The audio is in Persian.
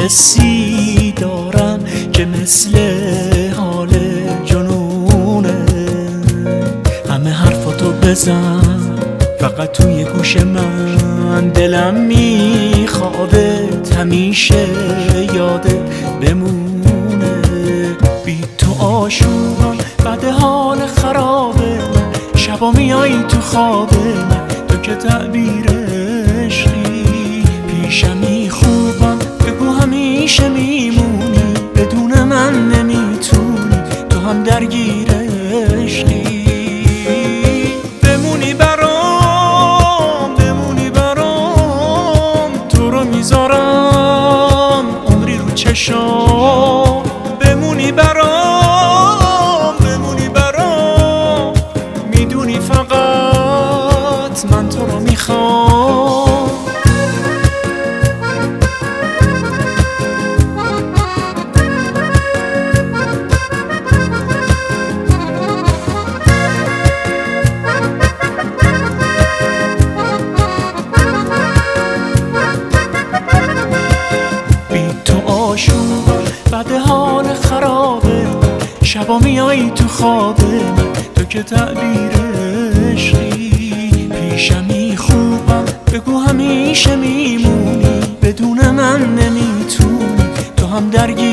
حسی دارم که مثل حال جنونه. همه حرفاتو بزن فقط توی گوش من، دلم میخوابه همیشه یادت بمونه. بی تو آشوبم بعد حال خرابه، شبا میایی تو خواب من، تو که تعبیر عشقی. پیشمی خوبم بگو همیشه میمونی، بدون من نمیتونی، تو هم درگیر عشقی. بمونی برام، بمونی برام، تو رو میذارم عمری رو چشام. بمونی برام، بمونی برام، میدونی فقط من تو رو میخوام. بعد حال خرابه، شبا میایی تو خوابه من، تو که تعبیر عشقی. پیشمی خوبم بگو همیشه میمونی، بدون من نمیتونی، تو هم درگیر